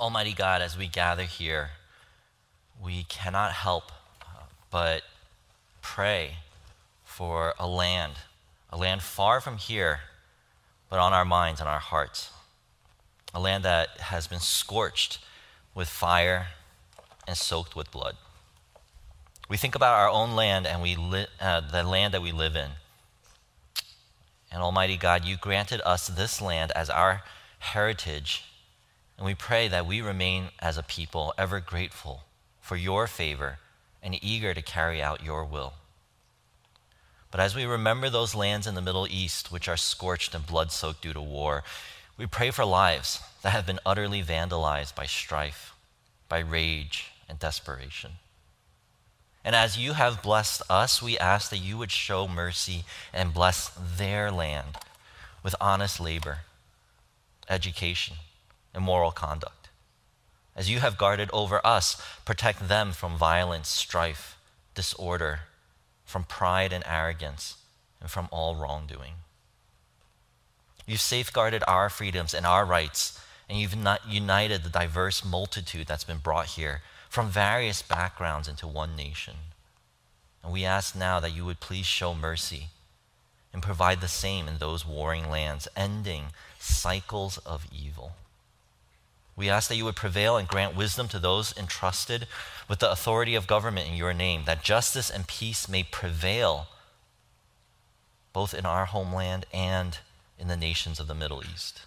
Almighty God, as we gather here, we cannot help but pray for a land far from here, but on our minds and our hearts. A land that has been scorched with fire and soaked with blood. We think about our own land and the land that we live in. And Almighty God, you granted us this land as our heritage, and we pray that we remain as a people ever grateful for your favor and eager to carry out your will. But as we remember those lands in the Middle East which are scorched and blood-soaked due to war, we pray for lives that have been utterly vandalized by strife, by rage and desperation. And as you have blessed us, we ask that you would show mercy and bless their land with honest labor, education, and moral conduct. As you have guarded over us, protect them from violence, strife, disorder, from pride and arrogance, and from all wrongdoing. You've safeguarded our freedoms and our rights, and you've united the diverse multitude that's been brought here from various backgrounds into one nation. And we ask now that you would please show mercy and provide the same in those warring lands, ending cycles of evil. We ask that you would prevail and grant wisdom to those entrusted with the authority of government in your name, that justice and peace may prevail both in our homeland and in the nations of the Middle East.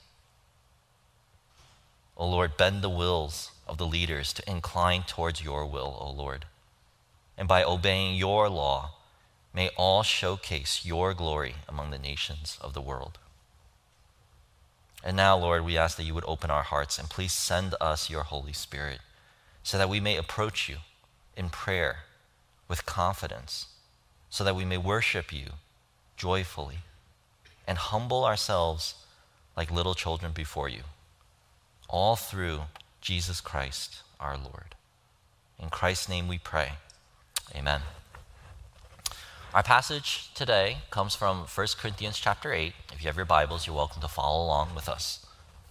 O Lord, bend the wills of the leaders to incline towards your will, O Lord. And by obeying your law, may all showcase your glory among the nations of the world. And now, Lord, we ask that you would open our hearts and please send us your Holy Spirit so that we may approach you in prayer with confidence, so that we may worship you joyfully and humble ourselves like little children before you, all through Jesus Christ our Lord. In Christ's name we pray. Amen. Our passage today comes from 1 Corinthians chapter 8. If you have your Bibles, you're welcome to follow along with us.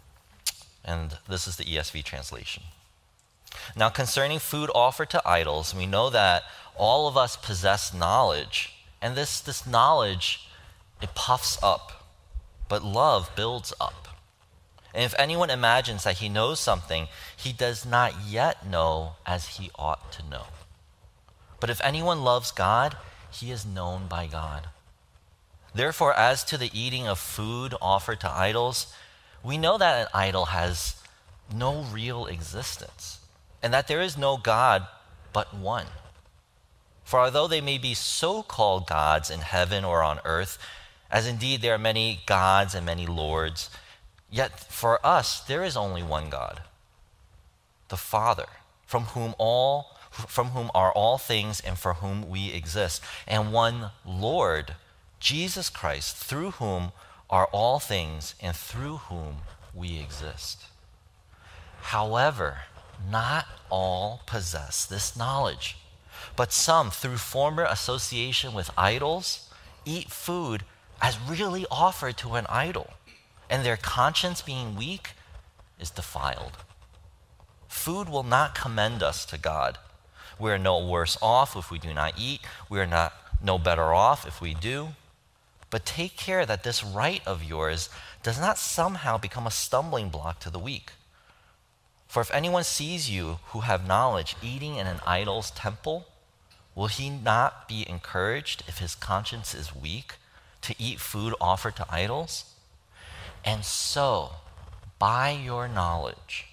And this is the ESV translation. Now, concerning food offered to idols, we know that all of us possess knowledge, and this knowledge, it puffs up, but love builds up. And if anyone imagines that he knows something, he does not yet know as he ought to know. But if anyone loves God, he is known by God. Therefore, as to the eating of food offered to idols, we know that an idol has no real existence, and that there is no God but one. For although they may be so-called gods in heaven or on earth, as indeed there are many gods and many lords, yet for us there is only one God, the Father, from whom are all things and for whom we exist, and one Lord, Jesus Christ, through whom are all things and through whom we exist. However, not all possess this knowledge, but some, through former association with idols, eat food as really offered to an idol, and their conscience being weak is defiled. Food will not commend us to God. We are no worse off if we do not eat. We are no better off if we do. But take care that this right of yours does not somehow become a stumbling block to the weak. For if anyone sees you who have knowledge eating in an idol's temple, will he not be encouraged if his conscience is weak to eat food offered to idols? And so, by your knowledge,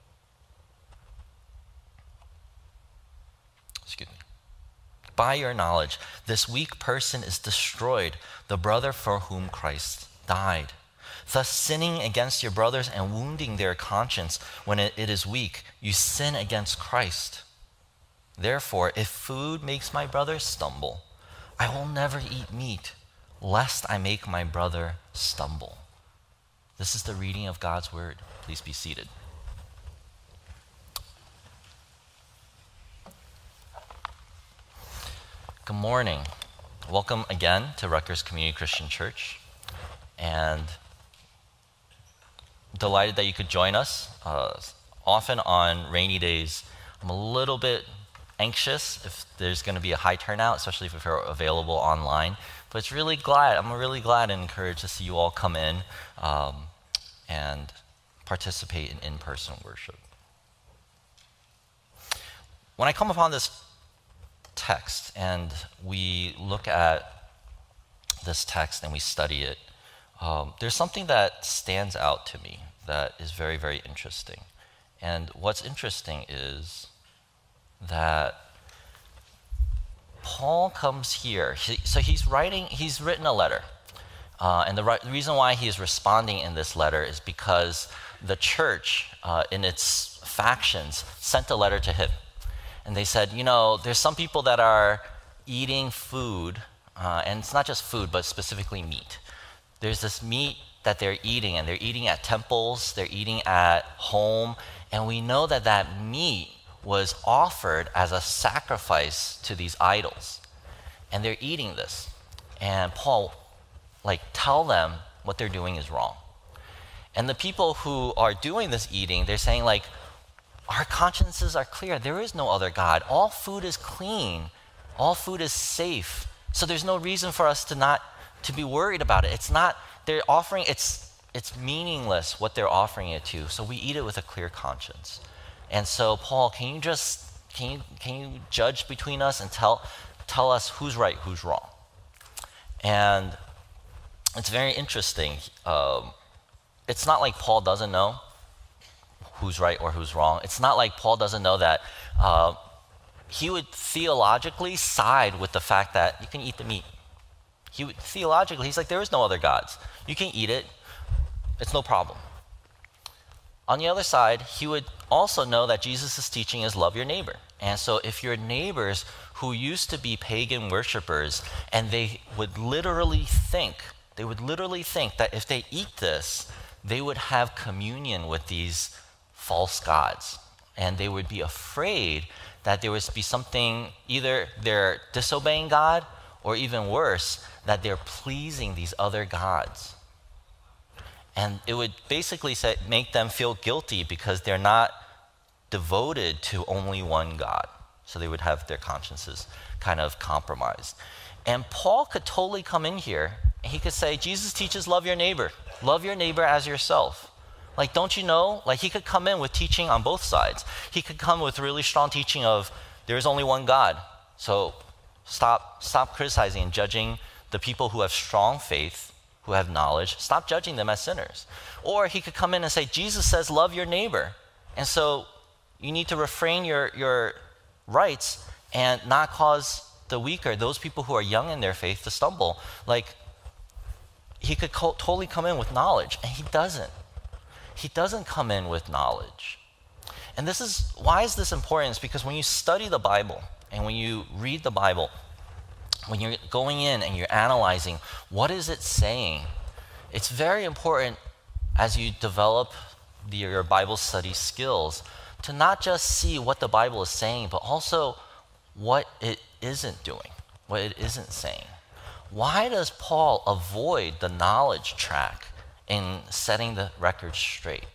this weak person is destroyed, the brother for whom Christ died. Thus, sinning against your brothers and wounding their conscience when it is weak, you sin against Christ. Therefore, if food makes my brother stumble, I will never eat meat, lest I make my brother stumble. This is the reading of God's word. Please be seated. Good morning. Welcome again to Rutgers Community Christian Church. And delighted that you could join us often on rainy days, I'm a little bit anxious if there's going to be a high turnout, especially if you're available online. But I'm really glad and encouraged to see you all come in and participate in in-person worship. When I come upon this text and we look at this text and we study it, there's something that stands out to me that is very, very interesting. And what's interesting is that Paul comes here. He's written a letter. And the reason why he is responding in this letter is because the church, in its factions, sent a letter to him. And they said, there's some people that are eating food, and it's not just food, but specifically meat. There's this meat that they're eating, and they're eating at temples, they're eating at home, and we know that that meat was offered as a sacrifice to these idols. And they're eating this. And Paul, tell them what they're doing is wrong. And the people who are doing this eating, they're saying, our consciences are clear. There is no other God. All food is clean. All food is safe. So there's no reason for us to be worried about it. It's meaningless what they're offering it to. So we eat it with a clear conscience. And so, Paul, can you judge between us and tell us who's right, who's wrong? And it's very interesting. It's not like Paul doesn't know who's right or who's wrong. It's not like Paul doesn't know that he would theologically side with the fact that you can eat the meat. He's like, there is no other gods. You can eat it. It's no problem. On the other side, he would also know that Jesus' teaching is love your neighbor. And so if your neighbors who used to be pagan worshipers, and they would literally think that if they eat this, they would have communion with these false gods. And they would be afraid that there would be something, either they're disobeying God, or even worse, that they're pleasing these other gods. And it would basically make them feel guilty because they're not devoted to only one God. So they would have their consciences kind of compromised. And Paul could totally come in here and he could say, Jesus teaches love your neighbor. Love your neighbor as yourself. Don't you know? He could come in with teaching on both sides. He could come with really strong teaching of there is only one God. So stop criticizing and judging the people who have strong faith, who have knowledge. Stop judging them as sinners. Or he could come in and say, Jesus says, love your neighbor. And so you need to refrain your rights and not cause the weaker, those people who are young in their faith, to stumble. He could totally come in with knowledge, and he doesn't. He doesn't come in with knowledge. And why is this important? It's because when you study the Bible and when you read the Bible, when you're going in and you're analyzing, what is it saying? It's very important as you develop your Bible study skills to not just see what the Bible is saying, but also what it isn't doing, what it isn't saying. Why does Paul avoid the knowledge track in setting the record straight?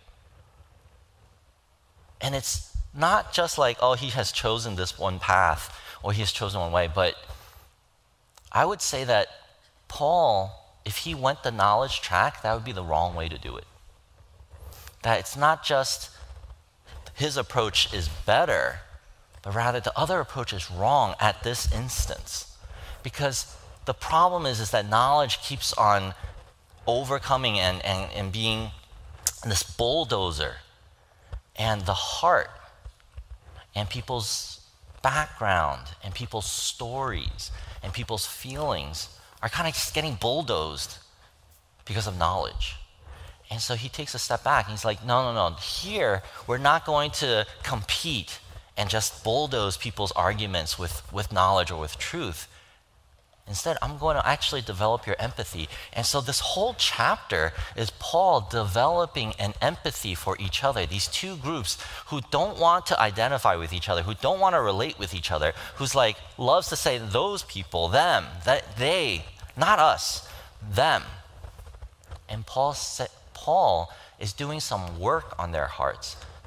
And it's not just he has chosen this one path or he has chosen one way, but I would say that Paul, if he went the knowledge track, that would be the wrong way to do it. That it's not just his approach is better, but rather the other approach is wrong at this instance. Because the problem is that knowledge keeps on overcoming and being this bulldozer, and the heart and people's background and people's stories and people's feelings are kind of just getting bulldozed because of knowledge. And so he takes a step back and he's like, no. Here, we're not going to compete and just bulldoze people's arguments with knowledge or with truth. Instead, I'm going to actually develop your empathy. And so this whole chapter is Paul developing an empathy for each other. These two groups who don't want to identify with each other, who don't want to relate with each other, who's loves to say those people, them, that they, not us, them. And Paul is doing some work on their hearts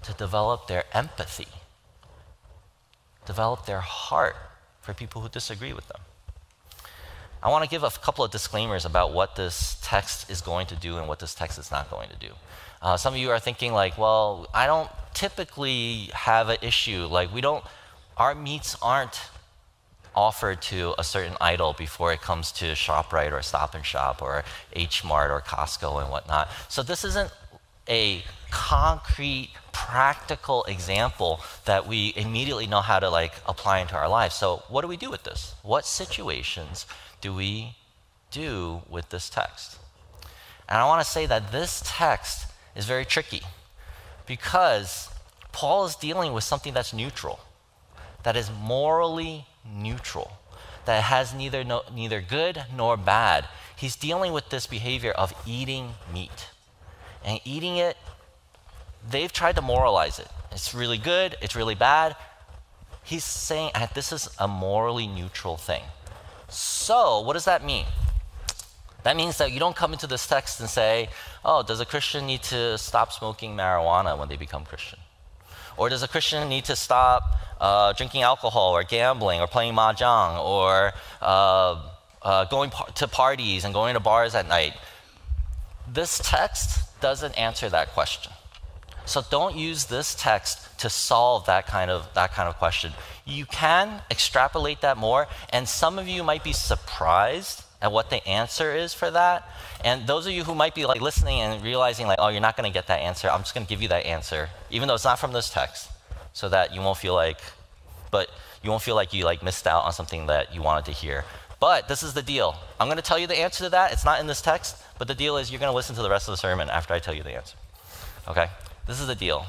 to develop their empathy, develop their heart for people who disagree with them. I want to give a couple of disclaimers about what this text is going to do and what this text is not going to do. Some of you are thinking like, well, I don't typically have an issue. Like our meats aren't offered to a certain idol before it comes to ShopRite or Stop and Shop or H Mart or Costco and whatnot. So this isn't a concrete, practical example that we immediately know how to like apply into our lives. So what do we do with this? What situations do we do with this text? And I want to say that this text is very tricky because Paul is dealing with something that's neutral, that is morally neutral, that has neither good nor bad. He's dealing with this behavior of eating meat. And eating it, they've tried to moralize it. It's really good, it's really bad. He's saying this is a morally neutral thing. So, what does that mean? That means that you don't come into this text and say, oh, does a Christian need to stop smoking marijuana when they become Christian? Or does a Christian need to stop drinking alcohol or gambling or playing mahjong or going to parties and going to bars at night? This text doesn't answer that question. So don't use this text to solve that kind of question. You can extrapolate that more, and some of you might be surprised at what the answer is for that. And those of you who might be like listening and realizing like, oh, you're not going to get that answer, I'm just going to give you that answer, even though it's not from this text, so that you won't feel like you like missed out on something that you wanted to hear. But this is the deal. I'm going to tell you the answer to that. It's not in this text, but the deal is you're going to listen to the rest of the sermon after I tell you the answer. Okay? This is the deal.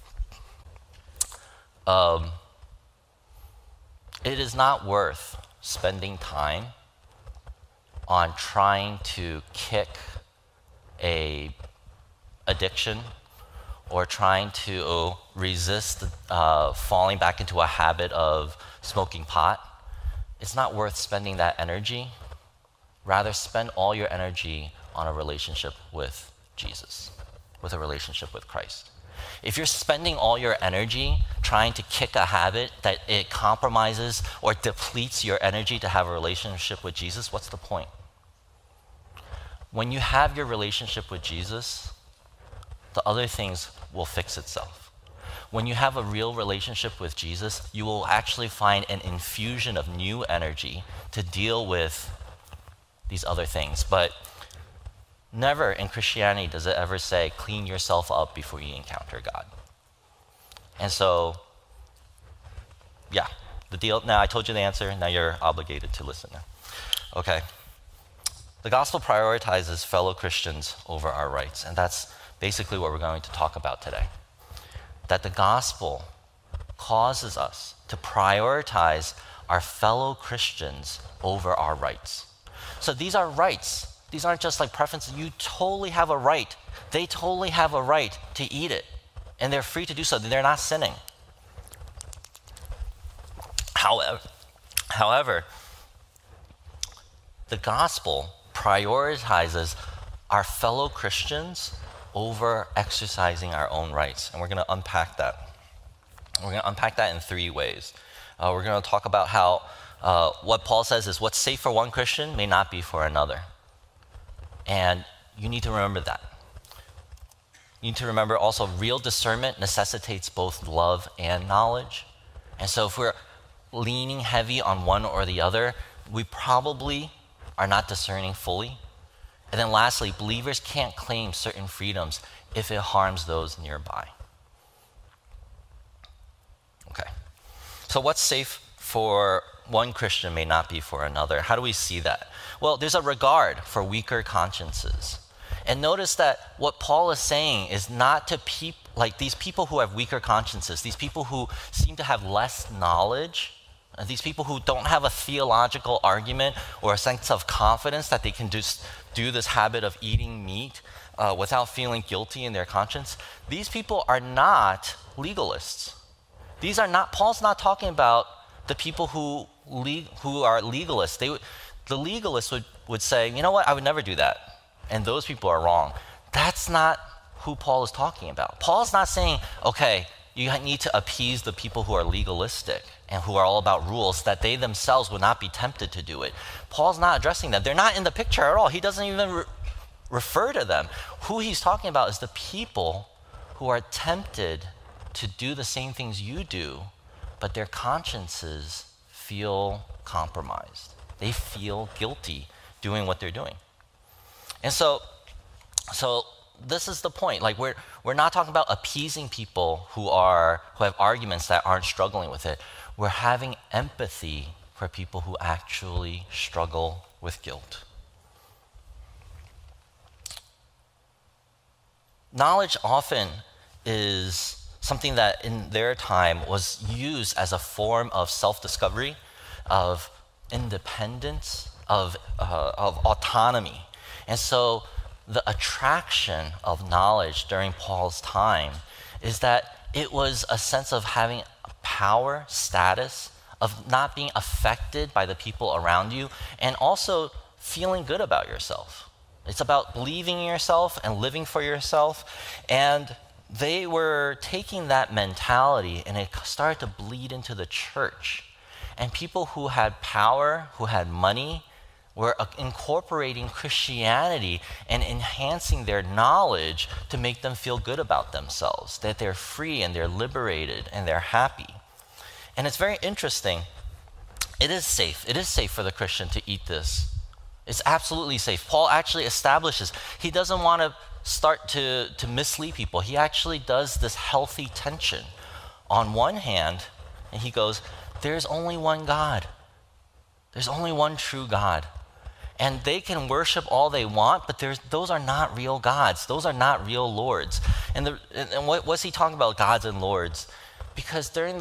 It is not worth spending time on trying to kick a addiction or trying to resist falling back into a habit of smoking pot. It's not worth spending that energy. Rather, spend all your energy on a relationship with Jesus, with a relationship with Christ. If you're spending all your energy trying to kick a habit that it compromises or depletes your energy to have a relationship with Jesus, what's the point? When you have your relationship with Jesus, the other things will fix itself. When you have a real relationship with Jesus, you will actually find an infusion of new energy to deal with these other things. But never in Christianity does it ever say, clean yourself up before you encounter God. And so, yeah, the deal, now I told you the answer, now you're obligated to listen now. Okay. The gospel prioritizes fellow Christians over our rights, and that's basically what we're going to talk about today. That the gospel causes us to prioritize our fellow Christians over our rights. So these are rights. These aren't just like preferences. You totally have a right. They totally have a right to eat it, and they're free to do so. They're not sinning. However, the gospel prioritizes our fellow Christians over exercising our own rights. And we're going to unpack that. We're going to unpack that in three ways. We're going to talk about how what Paul says is what's safe for one Christian may not be for another. And you need to remember that. You need to remember also real discernment necessitates both love and knowledge. And so if we're leaning heavy on one or the other, we probably are not discerning fully. And then lastly, believers can't claim certain freedoms if it harms those nearby. Okay. So what's safe for one Christian may not be for another. How do we see that? Well, there's a regard for weaker consciences. And notice that what Paul is saying is not to like these people who have weaker consciences, these people who seem to have less knowledge, these people who don't have a theological argument or a sense of confidence that they can just do this habit of eating meat without feeling guilty in their conscience. These people are not legalists. These are not, Paul's not talking about the people who are legalists. The legalists would say, you know what, I would never do that. And those people are wrong. That's not who Paul is talking about. Paul's not saying, okay, you need to appease the people who are legalistic and who are all about rules, that they themselves would not be tempted to do it. Paul's not addressing them. They're not in the picture at all. He doesn't even refer to them. Who he's talking about is the people who are tempted to do the same things you do, but their consciences feel compromised. They feel guilty doing what they're doing. And so this is the point. Like we're not talking about appeasing people who have arguments that aren't struggling with it. We're having empathy for people who actually struggle with guilt. Knowledge often is something that in their time was used as a form of self-discovery, of independence, of autonomy. And so the attraction of knowledge during Paul's time is that it was a sense of having power, status, of not being affected by the people around you, and also feeling good about yourself. It's about believing in yourself and living for yourself. And they were taking that mentality and it started to bleed into the church. And people who had power, who had money, were incorporating Christianity and enhancing their knowledge to make them feel good about themselves, that they're free and they're liberated and they're happy. And it's very interesting. It is safe. It is safe for the Christian to eat this. It's absolutely safe. Paul actually establishes, he doesn't want to start to mislead people. He actually does this healthy tension. On one hand, and he goes, there's only one God. There's only one true God. And they can worship all they want, but those are not real gods. Those are not real lords. And what's he talking about, gods and lords? Because during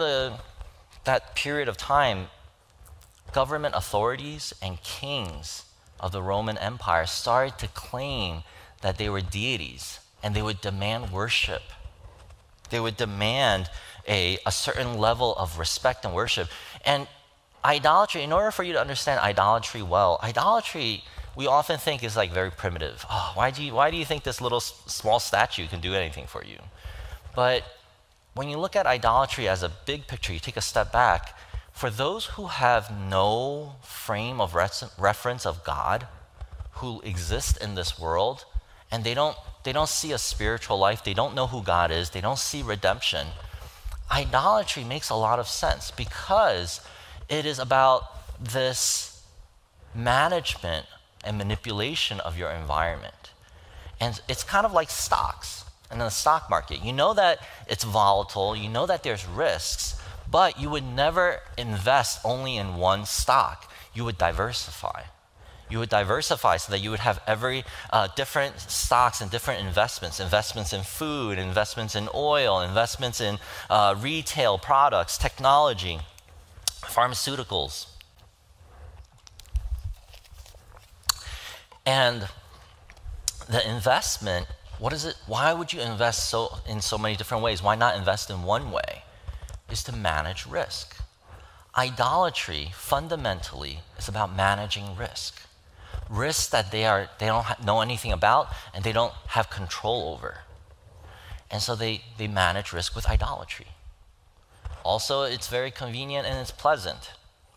that period of time, government authorities and kings of the Roman Empire started to claim that they were deities, and they would demand worship. They would demand a certain level of respect and worship. And idolatry, in order for you to understand idolatry well, idolatry we often think is like very primitive. Oh, why do you think this little small statue can do anything for you? But when you look at idolatry as a big picture, you take a step back, for those who have no frame of reference of God, who exist in this world, and they don't see a spiritual life, they don't know who God is, they don't see redemption, idolatry makes a lot of sense because it is about this management and manipulation of your environment. And it's kind of like stocks in the stock market. You know that it's volatile, you know that there's risks, but you would never invest only in one stock. You would diversify. You would diversify so that you would have every different stocks and different investments in food, investments in oil, investments in retail products, technology, pharmaceuticals. And the investment, what is it? Why would you invest in so many different ways? Why not invest in one way? Is to manage risk. Idolatry fundamentally is about managing risk. Risks that they don't know anything about and they don't have control over. And so they manage risk with idolatry. Also, it's very convenient and it's pleasant.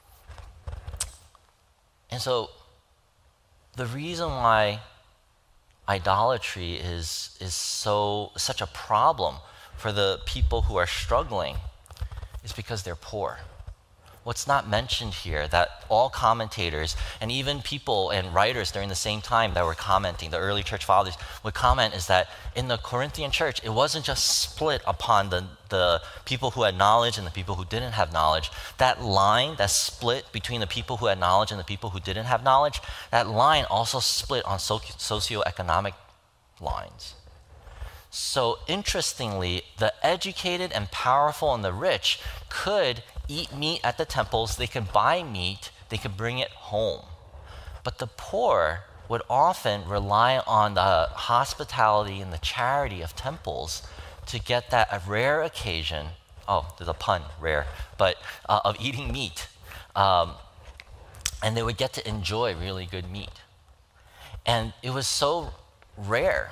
And so the reason why idolatry is such a problem for the people who are struggling is because they're poor. What's not mentioned here, that all commentators and even people and writers during the same time that were commenting, the early church fathers would comment, is that in the Corinthian church, it wasn't just split upon the people who had knowledge and the people who didn't have knowledge. That line that split between the people who had knowledge and the people who didn't have knowledge, that line also split on socioeconomic lines. So interestingly, the educated and powerful and the rich could eat meat at the temples, they could buy meat, they could bring it home. But the poor would often rely on the hospitality and the charity of temples to get that rare occasion, there's a pun, rare, but of eating meat. And they would get to enjoy really good meat. And it was so rare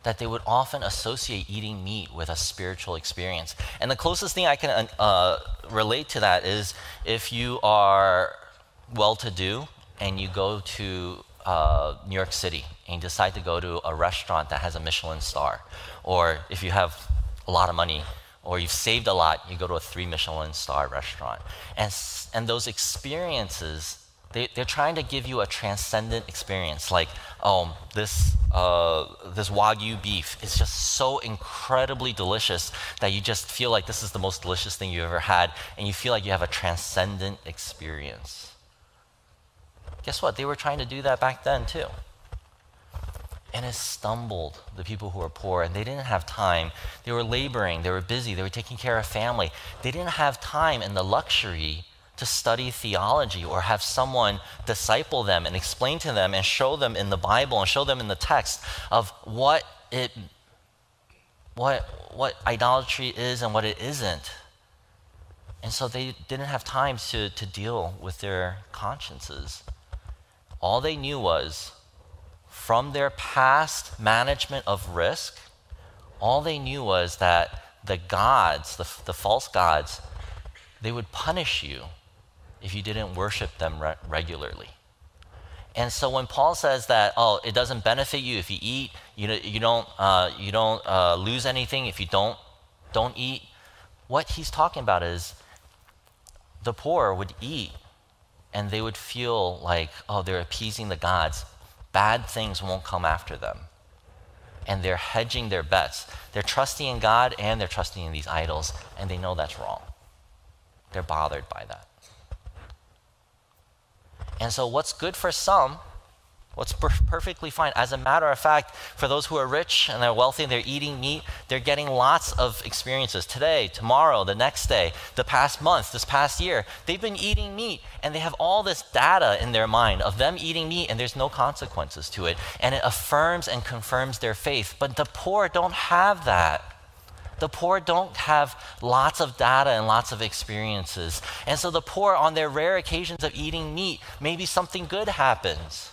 that they would often associate eating meat with a spiritual experience. And the closest thing I can relate to that is if you are well-to-do and you go to New York City and you decide to go to a restaurant that has a Michelin star, or if you have a lot of money or you've saved a lot, you go to a 3 Michelin star restaurant. And those experiences, they're trying to give you a transcendent experience, like, oh, this Wagyu beef is just so incredibly delicious that you just feel like this is the most delicious thing you ever had, and you feel like you have a transcendent experience. Guess what? They were trying to do that back then too. And it stumbled the people who were poor, and they didn't have time. They were laboring, they were busy, they were taking care of family. They didn't have time and the luxury to study theology or have someone disciple them and explain to them and show them in the Bible and show them in the text of what idolatry is and what it isn't. And so they didn't have time to deal with their consciences. All they knew was, from their past management of risk, all they knew was that the gods, the false gods, they would punish you if you didn't worship them regularly. And so when Paul says that, oh, it doesn't benefit you if you eat, you don't lose anything if you don't eat, what he's talking about is the poor would eat and they would feel like, oh, they're appeasing the gods. Bad things won't come after them. And they're hedging their bets. They're trusting in God and they're trusting in these idols, and they know that's wrong. They're bothered by that. And so what's good for some, what's perfectly fine. As a matter of fact, for those who are rich and they're wealthy and they're eating meat, they're getting lots of experiences today, tomorrow, the next day, the past month, this past year. They've been eating meat and they have all this data in their mind of them eating meat, and there's no consequences to it. And it affirms and confirms their faith. But the poor don't have that. The poor don't have lots of data and lots of experiences. And so the poor, on their rare occasions of eating meat, maybe something good happens.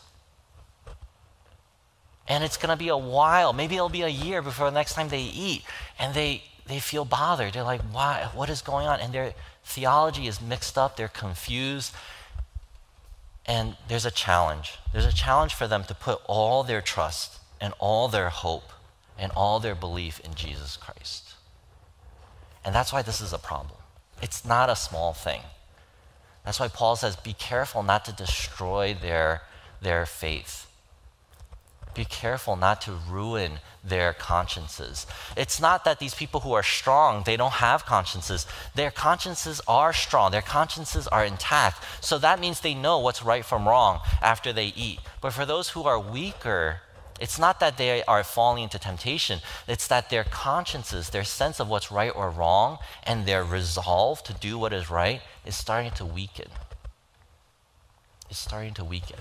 And it's going to be a while, maybe it'll be a year before the next time they eat. And they feel bothered. They're like, why? What is going on? And their theology is mixed up. They're confused. And there's a challenge. There's a challenge for them to put all their trust and all their hope and all their belief in Jesus Christ. And that's why this is a problem. It's not a small thing. That's why Paul says, be careful not to destroy their faith. Be careful not to ruin their consciences. It's not that these people who are strong, they don't have consciences. Their consciences are strong. Their consciences are intact. So that means they know what's right from wrong after they eat. But for those who are weaker, it's not that they are falling into temptation. It's that their consciences, their sense of what's right or wrong, and their resolve to do what is right is starting to weaken. It's starting to weaken.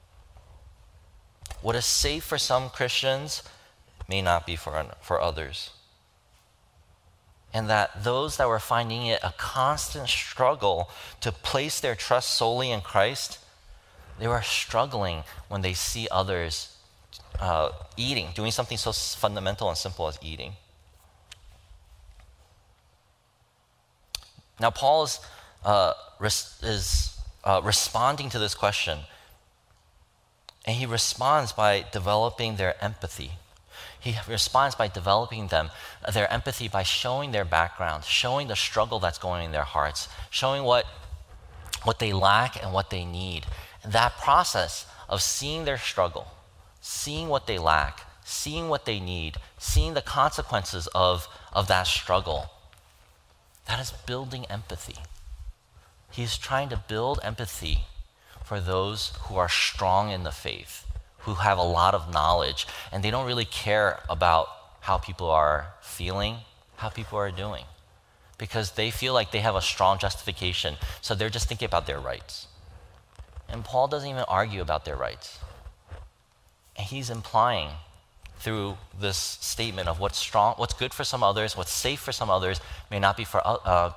What is safe for some Christians may not be for others. And that those that were finding it a constant struggle to place their trust solely in Christ, they were struggling when they see others eating, doing something so fundamental and simple as eating. Now, Paul is responding to this question. And he responds by developing their empathy. He responds by developing their empathy by showing their background, showing the struggle that's going on in their hearts, showing what they lack and what they need. And that process of seeing their struggle, seeing what they lack, seeing what they need, seeing the consequences of that struggle, that is building empathy. He's trying to build empathy for those who are strong in the faith, who have a lot of knowledge, and they don't really care about how people are feeling, how people are doing, because they feel like they have a strong justification, so they're just thinking about their rights. And Paul doesn't even argue about their rights. And he's implying through this statement of what's strong, what's good for some others, what's safe for some others, may not be for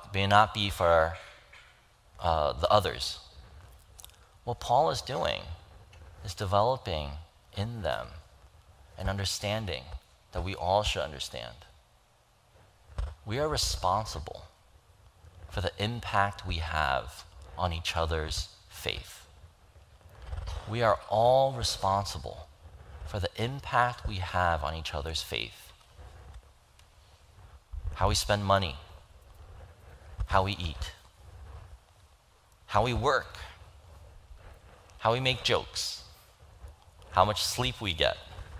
the others. What Paul is doing is developing in them an understanding that we all should understand. We are responsible for the impact we have on each other's faith. We are all responsible for the impact we have on each other's faith. How we spend money, how we eat, how we work, how we make jokes, how much sleep we get.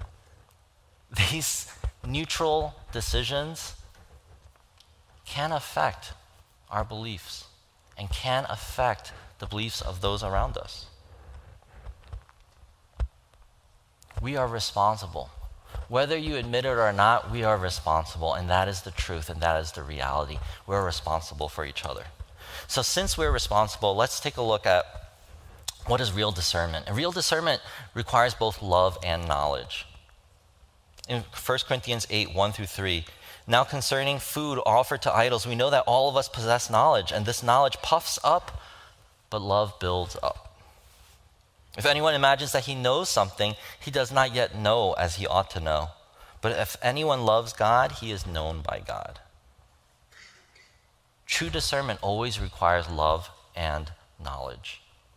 These neutral decisions can affect our beliefs and can affect the beliefs of those around us. We are responsible. Whether you admit it or not, we are responsible, and that is the truth, and that is the reality. We're responsible for each other. So since we're responsible, let's take a look at what is real discernment. And real discernment requires both love and knowledge. In 1 Corinthians 8, 1 through 3, now concerning food offered to idols, we know that all of us possess knowledge, and this knowledge puffs up, but love builds up. If anyone imagines that he knows something, he does not yet know as he ought to know. But if anyone loves God, he is known by God. True discernment always requires love and knowledge.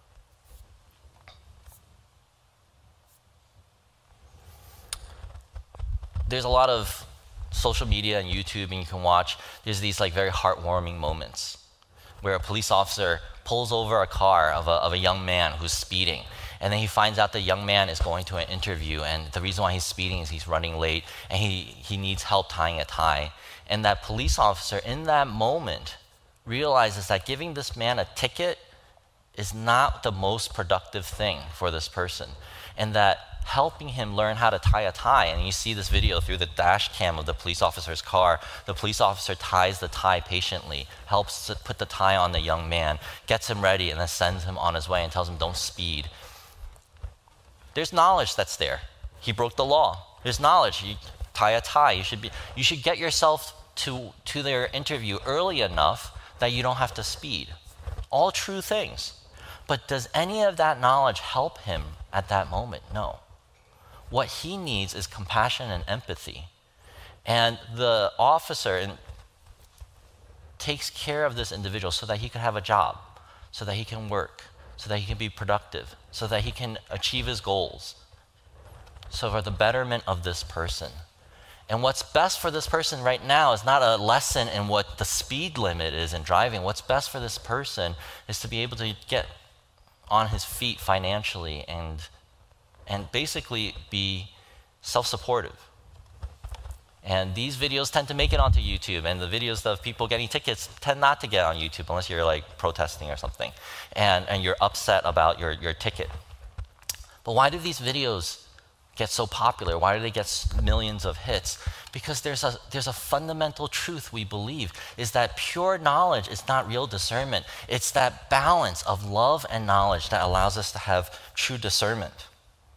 There's a lot of social media and YouTube, and you can watch, there's these like very heartwarming moments where a police officer pulls over a car of a young man who's speeding. And then he finds out the young man is going to an interview, and the reason why he's speeding is he's running late, and he needs help tying a tie. And that police officer in that moment realizes that giving this man a ticket is not the most productive thing for this person, and that helping him learn how to tie a tie, and you see this video through the dash cam of the police officer's car, the police officer ties the tie patiently, helps to put the tie on the young man, gets him ready, and then sends him on his way and tells him, don't speed. There's knowledge that's there. He broke the law. There's knowledge. You tie a tie. You should get yourself to their interview early enough that you don't have to speed. All true things. But does any of that knowledge help him at that moment? No. What he needs is compassion and empathy. And the officer takes care of this individual so that he can have a job, so that he can work, so that he can be productive, so that he can achieve his goals, so for the betterment of this person. And what's best for this person right now is not a lesson in what the speed limit is in driving. What's best for this person is to be able to get on his feet financially and basically be self-supportive. And these videos tend to make it onto YouTube, and the videos of people getting tickets tend not to get on YouTube unless you're like protesting or something, and you're upset about your ticket. But why do these videos get so popular? Why do they get millions of hits? Because there's a fundamental truth we believe, is that pure knowledge is not real discernment. It's that balance of love and knowledge that allows us to have true discernment.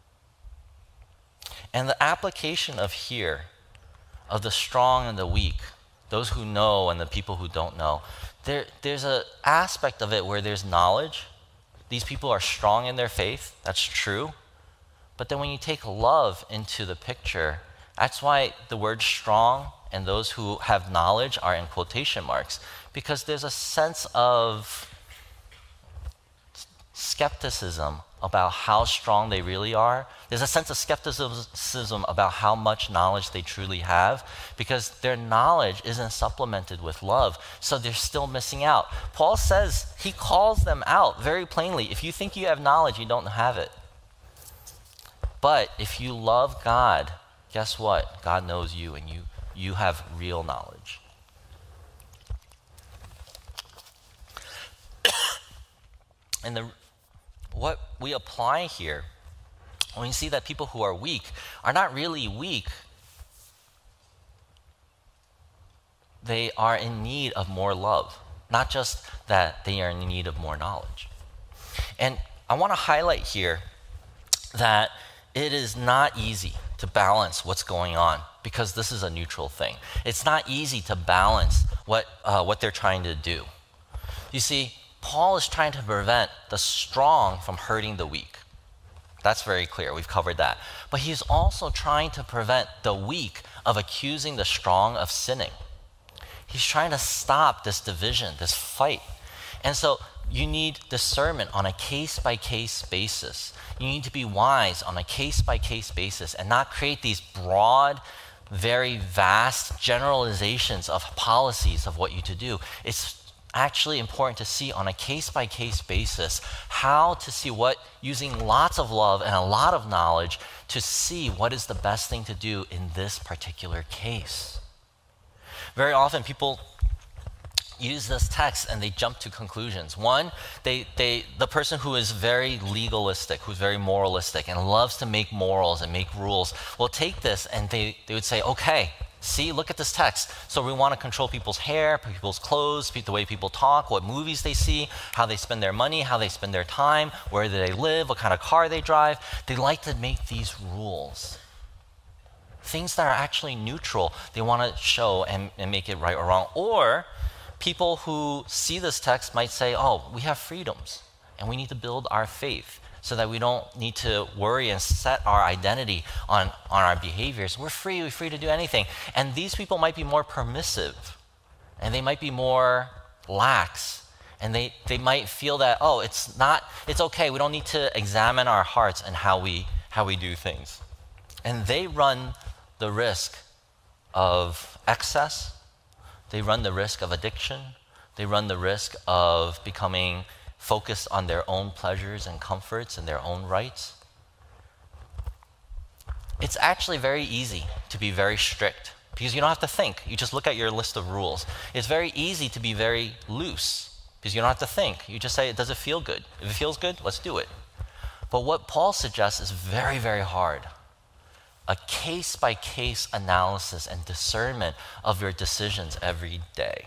And the application of of the strong and the weak, those who know and the people who don't know, there's an aspect of it where there's knowledge. These people are strong in their faith, that's true. But then when you take love into the picture, that's why the word strong and those who have knowledge are in quotation marks, because there's a sense of skepticism about how strong they really are. There's a sense of skepticism about how much knowledge they truly have, because their knowledge isn't supplemented with love, so they're still missing out. Paul says, he calls them out very plainly. If you think you have knowledge, you don't have it. But if you love God, guess what? God knows you, and you have real knowledge. And what we apply here, when you see that people who are weak are not really weak, they are in need of more love, not just that they are in need of more knowledge. And I want to highlight here that it is not easy to balance what's going on, because this is a neutral thing. It's not easy to balance what they're trying to do. You see, Paul is trying to prevent the strong from hurting the weak. That's very clear. We've covered that. But he's also trying to prevent the weak of accusing the strong of sinning. He's trying to stop this division, this fight. And so you need discernment on a case-by-case basis. You need to be wise on a case-by-case basis and not create these broad, very vast generalizations of policies of what you to do. It's actually important to see on a case-by-case basis how to see what, using lots of love and a lot of knowledge, to see what is the best thing to do in this particular case. Very often people use this text and they jump to conclusions. One, the person who is very legalistic, who's very moralistic and loves to make morals and make rules, will take this and they would say, okay, see, look at this text. So we want to control people's hair, people's clothes, the way people talk, what movies they see, how they spend their money, how they spend their time, where do they live, what kind of car they drive. They like to make these rules. Things that are actually neutral, they want to show and make it right or wrong. Or people who see this text might say, oh, we have freedoms and we need to build our faith so that we don't need to worry and set our identity on our behaviors. We're free to do anything. And these people might be more permissive and they might be more lax. And they might feel that, oh, it's okay. We don't need to examine our hearts and how we do things. And they run the risk of excess. They run the risk of addiction. They run the risk of becoming focused on their own pleasures and comforts and their own rights. It's actually very easy to be very strict because you don't have to think. You just look at your list of rules. It's very easy to be very loose because you don't have to think. You just say, does it feel good? If it feels good, let's do it. But what Paul suggests is very, very hard. A case-by-case analysis and discernment of your decisions every day.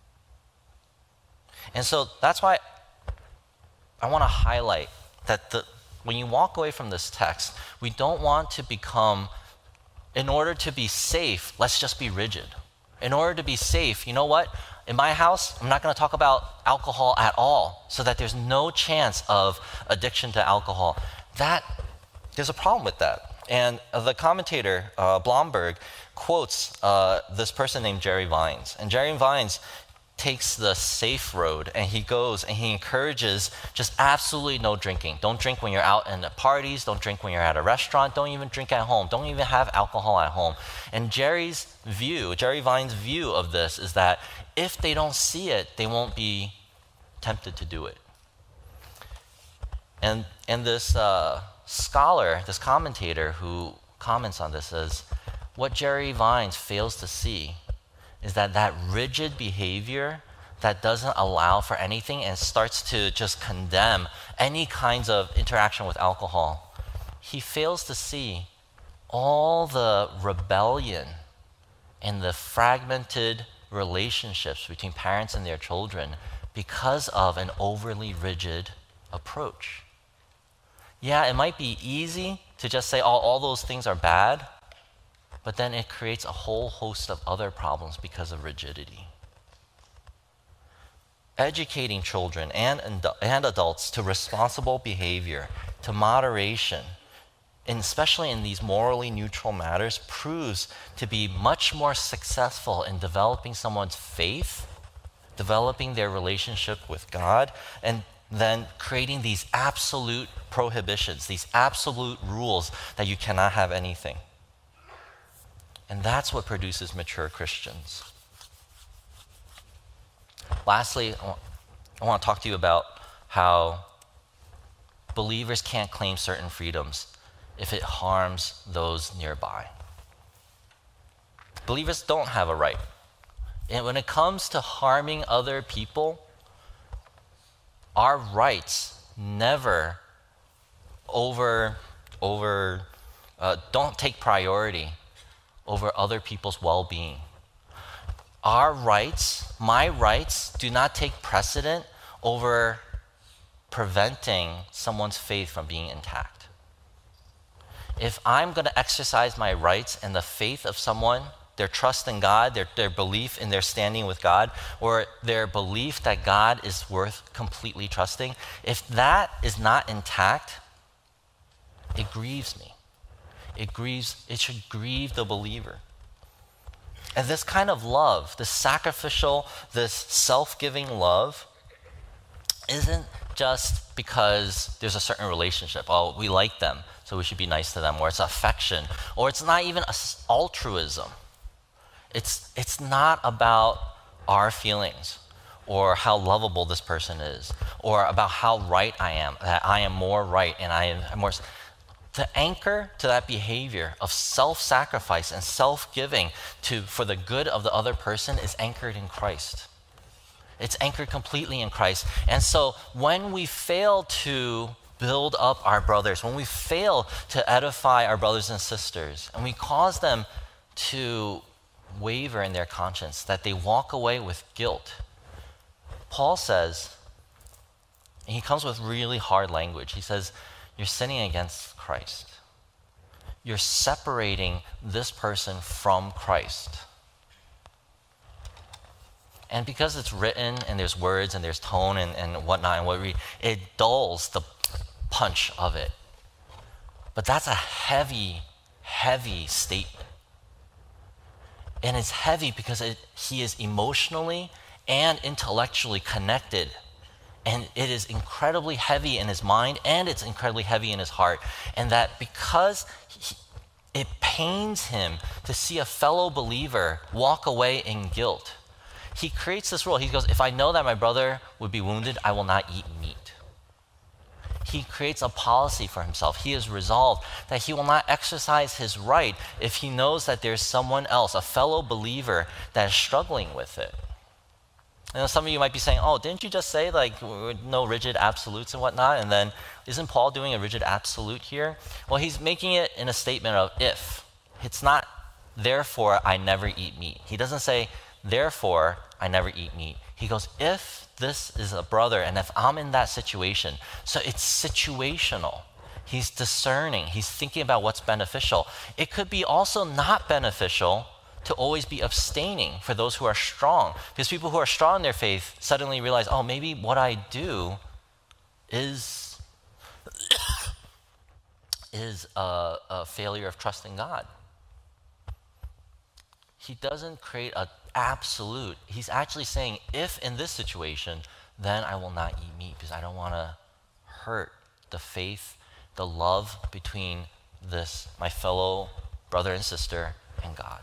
And so that's why I want to highlight that when you walk away from this text, we don't want to become, in order to be safe, let's just be rigid. In order to be safe, you know what? In my house, I'm not going to talk about alcohol at all so that there's no chance of addiction to alcohol. There's a problem with that. And the commentator, Blomberg, quotes this person named Jerry Vines. And Jerry Vines takes the safe road and he goes and he encourages just absolutely no drinking. Don't drink when you're out in the parties. Don't drink when you're at a restaurant. Don't even drink at home. Don't even have alcohol at home. And Jerry Vines' view of this is that if they don't see it, they won't be tempted to do it. And this scholar, this commentator who comments on this says, what Jerry Vines fails to see is that rigid behavior that doesn't allow for anything and starts to just condemn any kinds of interaction with alcohol. He fails to see all the rebellion and the fragmented relationships between parents and their children because of an overly rigid approach. Yeah, it might be easy to just say all those things are bad, but then it creates a whole host of other problems because of rigidity. Educating children and adults to responsible behavior, to moderation, and especially in these morally neutral matters, proves to be much more successful in developing someone's faith, developing their relationship with God, and then creating these absolute prohibitions, these absolute rules that you cannot have anything. And that's what produces mature Christians. Lastly, I want to talk to you about how believers can't claim certain freedoms if it harms those nearby. Believers don't have a right. And when it comes to harming other people, our rights never don't take priority over other people's well-being. Our rights, my rights, do not take precedent over preventing someone's faith from being intact. If I'm going to exercise my rights and the faith of someone, their trust in God, their belief in their standing with God, or their belief that God is worth completely trusting, if that is not intact, it grieves me. It should grieve the believer. And this kind of love, this sacrificial, this self-giving love, isn't just because there's a certain relationship. Oh, we like them, so we should be nice to them, or it's affection, or it's not even altruism. It's not about our feelings or how lovable this person is or about how right I am, that I am more right and I am more. The anchor to that behavior of self-sacrifice and self-giving for the good of the other person is anchored in Christ. It's anchored completely in Christ. And so when we fail to build up our brothers, when we fail to edify our brothers and sisters, and we cause them to waver in their conscience, that they walk away with guilt, Paul says, and he comes with really hard language. He says, you're sinning against Christ. You're separating this person from Christ. And because it's written and there's words and there's tone and whatnot, and what it dulls the punch of it. But that's a heavy, heavy statement. And it's heavy because he is emotionally and intellectually connected. And it is incredibly heavy in his mind and it's incredibly heavy in his heart. And that because it pains him to see a fellow believer walk away in guilt, he creates this rule. He goes, if I know that my brother would be wounded, I will not eat meat. He creates a policy for himself. He is resolved that he will not exercise his right if he knows that there's someone else, a fellow believer, that is struggling with it. You know, some of you might be saying, oh, didn't you just say like no rigid absolutes and whatnot? And then isn't Paul doing a rigid absolute here? Well, he's making it in a statement of if. It's not, therefore, I never eat meat. He doesn't say, therefore, I never eat meat. He goes, if this is a brother and if I'm in that situation, so it's situational. He's discerning. He's thinking about what's beneficial. It could be also not beneficial to always be abstaining for those who are strong. Because people who are strong in their faith suddenly realize, oh, maybe what I do is a failure of trusting God. He doesn't create an absolute. He's actually saying, if in this situation, then I will not eat meat because I don't want to hurt the faith, the love between my fellow brother and sister and God.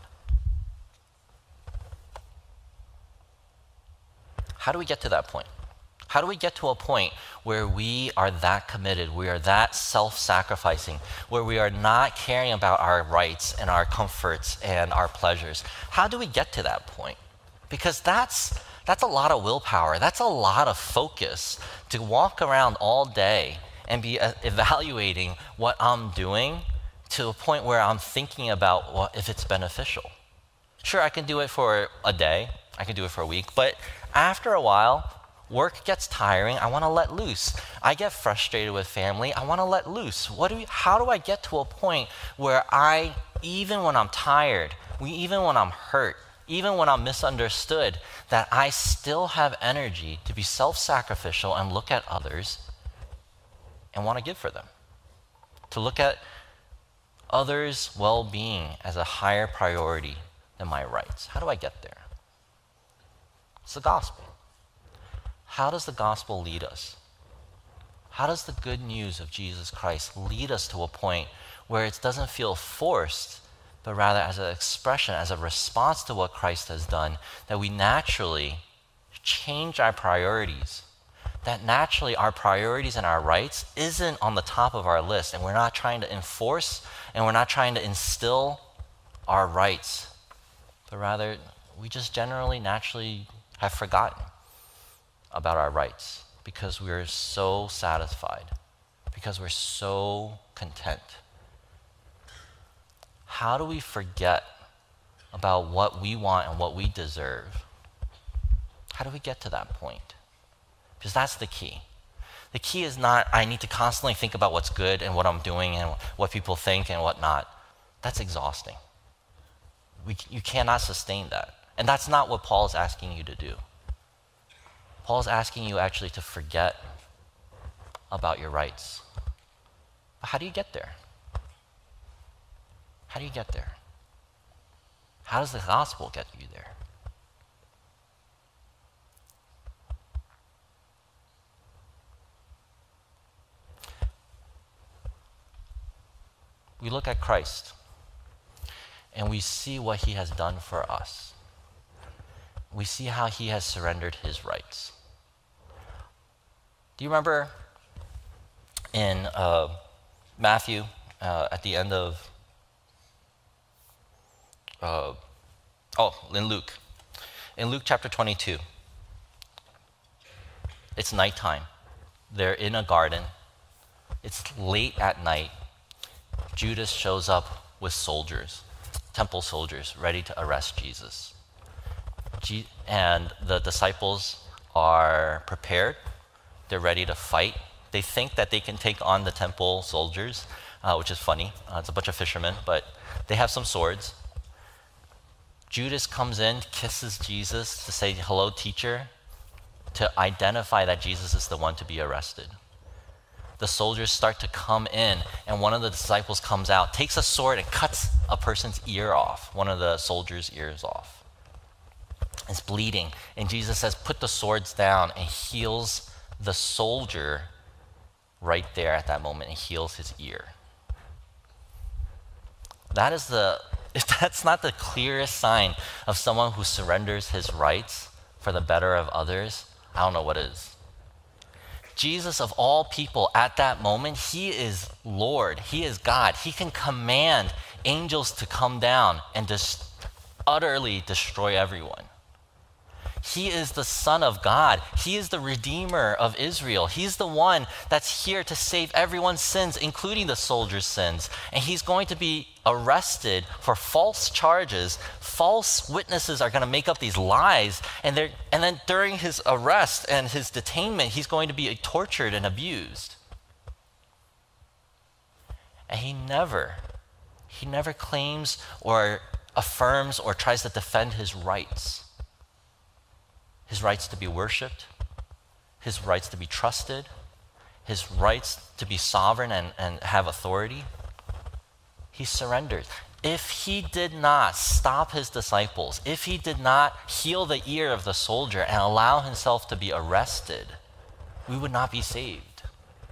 How do we get to that point? How do we get to a point where we are that committed, we are that self-sacrificing, where we are not caring about our rights and our comforts and our pleasures? How do we get to that point? Because that's a lot of willpower. That's a lot of focus to walk around all day and be evaluating what I'm doing to a point where I'm thinking about if it's beneficial. Sure, I can do it for a day. I can do it for a week. But after a while, work gets tiring. I want to let loose. I get frustrated with family. I want to let loose. How do I get to a point where even when I'm tired, even when I'm hurt, even when I'm misunderstood, that I still have energy to be self-sacrificial and look at others and want to give for them? To look at others' well-being as a higher priority than my rights. How do I get there? It's the gospel. How does the gospel lead us? How does the good news of Jesus Christ lead us to a point where it doesn't feel forced, but rather as an expression, as a response to what Christ has done, that we naturally change our priorities, that naturally our priorities and our rights isn't on the top of our list, and we're not trying to enforce and we're not trying to instill our rights, but rather we just generally naturally have forgotten about our rights because we're so satisfied, because we're so content. How do we forget about what we want and what we deserve? How do we get to that point? Because that's the key. The key is not, I need to constantly think about what's good and what I'm doing and what people think and whatnot. That's exhausting. You cannot sustain that. And that's not what Paul is asking you to do. Paul's asking you actually to forget about your rights. But how do you get there? How do you get there? How does the gospel get you there? We look at Christ and we see what he has done for us. We see how he has surrendered his rights. Do you remember in Matthew, at the end of, in Luke. In Luke chapter 22, it's nighttime. They're in a garden. It's late at night. Judas shows up with soldiers, temple soldiers, ready to arrest Jesus. And the disciples are prepared. They're ready to fight. They think that they can take on the temple soldiers, which is funny. It's a bunch of fishermen, but they have some swords. Judas comes in, kisses Jesus to say, "Hello, teacher," to identify that Jesus is the one to be arrested. The soldiers start to come in, and one of the disciples comes out, takes a sword, and cuts a person's ear off, one of the soldiers' ears off. It's bleeding, and Jesus says, "Put the swords down," and heals the soldier right there at that moment, and heals his ear. If that's not the clearest sign of someone who surrenders his rights for the better of others, I don't know what is. Jesus, of all people at that moment, he is Lord, he is God. He can command angels to come down and just utterly destroy everyone. He is the Son of God. He is the Redeemer of Israel. He's the one that's here to save everyone's sins, including the soldiers' sins. And he's going to be arrested for false charges. False witnesses are going to make up these lies. And then during his arrest and his detainment, he's going to be tortured and abused. And he never claims or affirms or tries to defend his rights. His rights to be worshiped, his rights to be trusted, his rights to be sovereign and have authority. He surrendered. If he did not stop his disciples, if he did not heal the ear of the soldier and allow himself to be arrested, we would not be saved.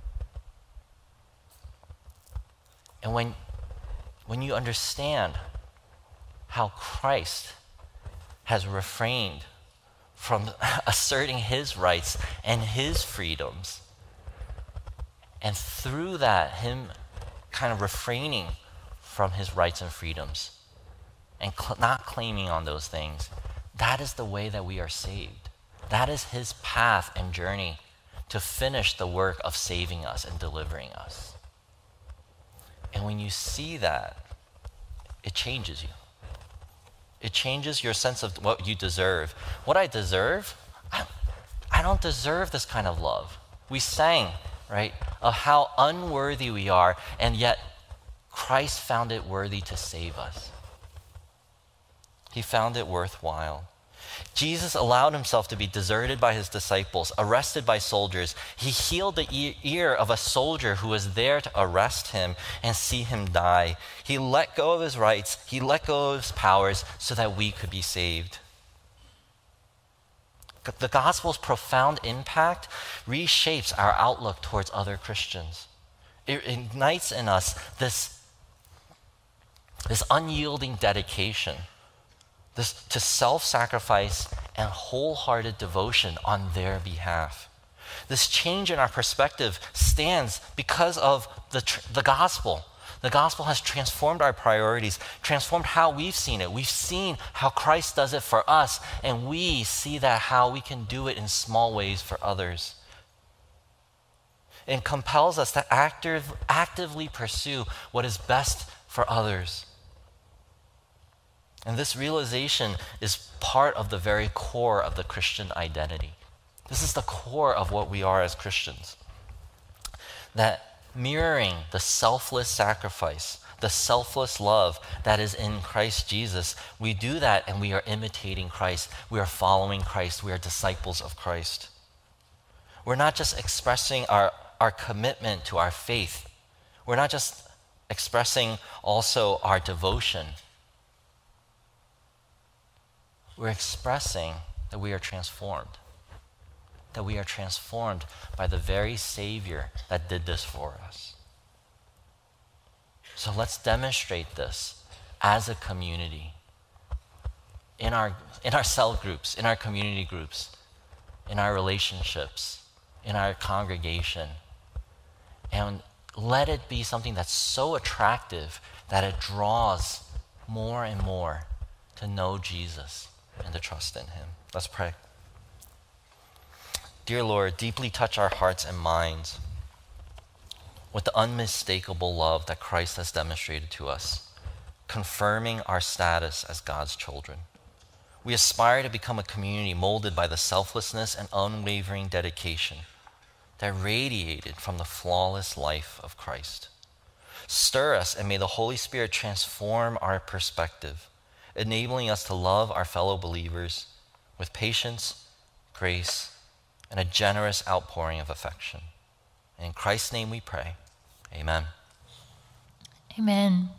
And when you understand how Christ has refrained from asserting his rights and his freedoms, and through that, him kind of refraining from his rights and freedoms and not claiming on those things, that is the way that we are saved. That is his path and journey to finish the work of saving us and delivering us. And when you see that, it changes you. It changes your sense of what you deserve. What I deserve, I don't deserve this kind of love. We sang, right, of how unworthy we are, and yet Christ found it worthy to save us. He found it worthwhile. Jesus allowed himself to be deserted by his disciples, arrested by soldiers. He healed the ear of a soldier who was there to arrest him and see him die. He let go of his rights. He let go of his powers so that we could be saved. The gospel's profound impact reshapes our outlook towards other Christians. It ignites in us this unyielding dedication, this to self-sacrifice and wholehearted devotion on their behalf. This change in our perspective stands because of the gospel. The gospel has transformed our priorities, transformed how we've seen it. We've seen how Christ does it for us, and we see that how we can do it in small ways for others. It compels us to actively pursue what is best for others. And this realization is part of the very core of the Christian identity. This is the core of what we are as Christians. That mirroring the selfless sacrifice, the selfless love that is in Christ Jesus, we do that and we are imitating Christ. We are following Christ. We are disciples of Christ. We're not just expressing our commitment to our faith. We're not just expressing also our devotion. we're expressing that we are transformed. That we are transformed by the very Savior that did this for us. So let's demonstrate this as a community, in our cell groups, in our community groups, in our relationships, in our congregation. And let it be something that's so attractive that it draws more and more to know Jesus and to trust in him. Let's pray. Dear Lord, deeply touch our hearts and minds with the unmistakable love that Christ has demonstrated to us, confirming our status as God's children. We aspire to become a community molded by the selflessness and unwavering dedication that radiated from the flawless life of Christ. Stir us, and may the Holy Spirit transform our perspective, enabling us to love our fellow believers with patience, grace, and a generous outpouring of affection. In Christ's name we pray. Amen. Amen.